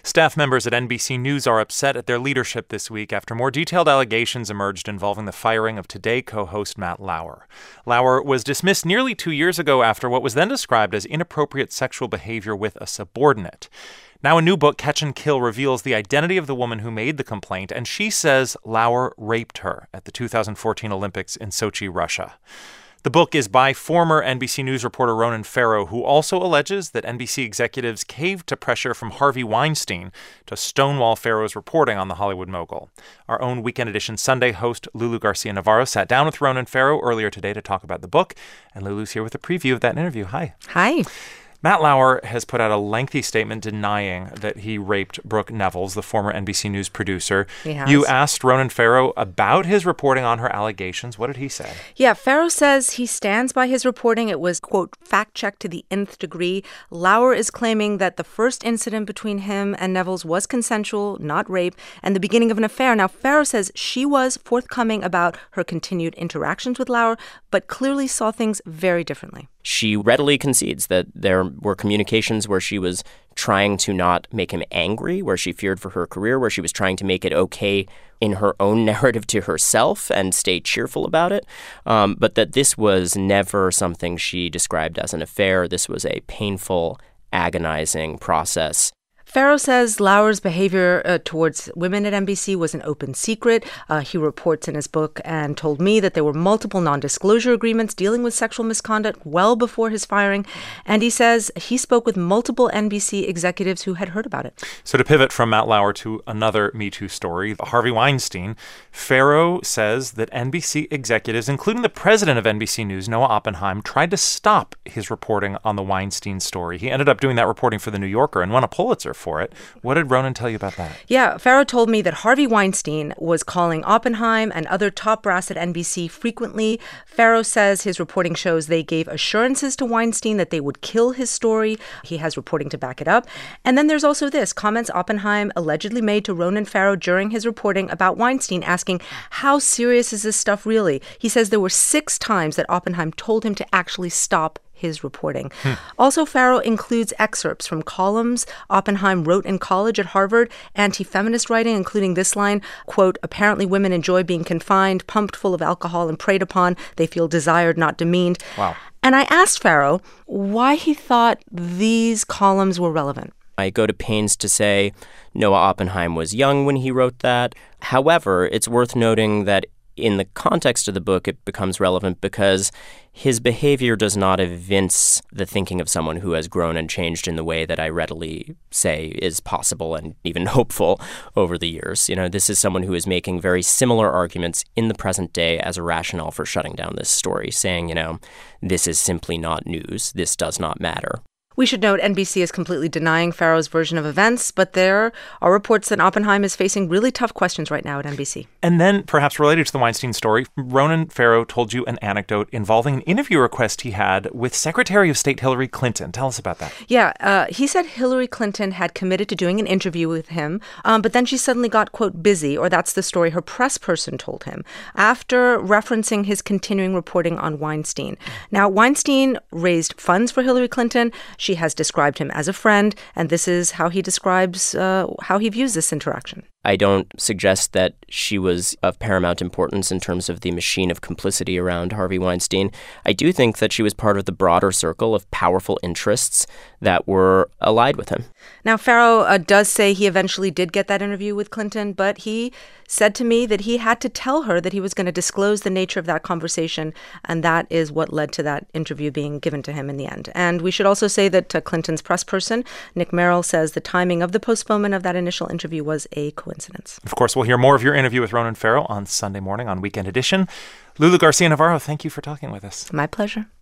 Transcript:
Staff members at NBC News are upset at their leadership this week after more detailed allegations emerged involving the firing of Today co-host Matt Lauer. Lauer was dismissed nearly 2 years ago after what was then described as inappropriate sexual behavior with a subordinate. Now a new book, Catch and Kill, reveals the identity of the woman who made the complaint, and she says Lauer raped her at the 2014 Olympics in Sochi, Russia. The book is by former NBC News reporter Ronan Farrow, who also alleges that NBC executives caved to pressure from Harvey Weinstein to stonewall Farrow's reporting on the Hollywood mogul. Our own Weekend Edition Sunday host, Lulu Garcia-Navarro, sat down with Ronan Farrow earlier today to talk about the book, and Lulu's here with a preview of that interview. Hi. Hi. Matt Lauer has put out a lengthy statement denying that he raped Brooke Nevils, the former NBC News producer. He has. You asked Ronan Farrow about his reporting on her allegations. What did he say? Yeah, Farrow says he stands by his reporting. It was, quote, fact-checked to the nth degree. Lauer is claiming that the first incident between him and Nevils was consensual, not rape, and the beginning of an affair. Now, Farrow says she was forthcoming about her continued interactions with Lauer, but clearly saw things very differently. She readily concedes that there were communications where she was trying to not make him angry, where she feared for her career, where she was trying to make it okay in her own narrative to herself and stay cheerful about it, but that this was never something she described as an affair. This was a painful, agonizing process. Farrow says Lauer's behavior towards women at NBC was an open secret. He reports in his book and told me that there were multiple non-disclosure agreements dealing with sexual misconduct well before his firing. And he says he spoke with multiple NBC executives who had heard about it. So to pivot from Matt Lauer to another Me Too story, Harvey Weinstein, Farrow says that NBC executives, including the president of NBC News, Noah Oppenheim, tried to stop his reporting on the Weinstein story. He ended up doing that reporting for The New Yorker and won a Pulitzer for it. What did Ronan tell you about that? Yeah, Farrow told me that Harvey Weinstein was calling Oppenheim and other top brass at NBC frequently. Farrow says his reporting shows they gave assurances to Weinstein that they would kill his story. He has reporting to back it up. And then there's also this, comments Oppenheim allegedly made to Ronan Farrow during his reporting about Weinstein, asking, how serious is this stuff really? He says there were 6 times that Oppenheim told him to actually stop his reporting. Also, Farrow includes excerpts from columns Oppenheim wrote in college at Harvard, anti-feminist writing, including this line, quote, apparently women enjoy being confined, pumped full of alcohol and preyed upon. They feel desired, not demeaned. Wow. And I asked Farrow why he thought these columns were relevant. I go to pains to say Noah Oppenheim was young when he wrote that. However, it's worth noting that in the context of the book, it becomes relevant because his behavior does not evince the thinking of someone who has grown and changed in the way that I readily say is possible and even hopeful over the years. You know, this is someone who is making very similar arguments in the present day as a rationale for shutting down this story, saying, you know, this is simply not news. This does not matter. We should note NBC is completely denying Farrow's version of events, but there are reports that Oppenheim is facing really tough questions right now at NBC. And then, perhaps related to the Weinstein story, Ronan Farrow told you an anecdote involving an interview request he had with Secretary of State Hillary Clinton. Tell us about that. Yeah, he said Hillary Clinton had committed to doing an interview with him, but then she suddenly got, quote, busy, or that's the story her press person told him, after referencing his continuing reporting on Weinstein. Now, Weinstein raised funds for Hillary Clinton. She has described him as a friend, and this is how he describes how he views this interaction. I don't suggest that she was of paramount importance in terms of the machine of complicity around Harvey Weinstein. I do think that she was part of the broader circle of powerful interests that were allied with him. Now, Farrow does say he eventually did get that interview with Clinton, but he said to me that he had to tell her that he was going to disclose the nature of that conversation, and that is what led to that interview being given to him in the end. And we should also say that Clinton's press person, Nick Merrill, says the timing of the postponement of that initial interview was a coincidence. Of course, we'll hear more of your interview with Ronan Farrow on Sunday morning on Weekend Edition. Lulu Garcia-Navarro, thank you for talking with us. My pleasure.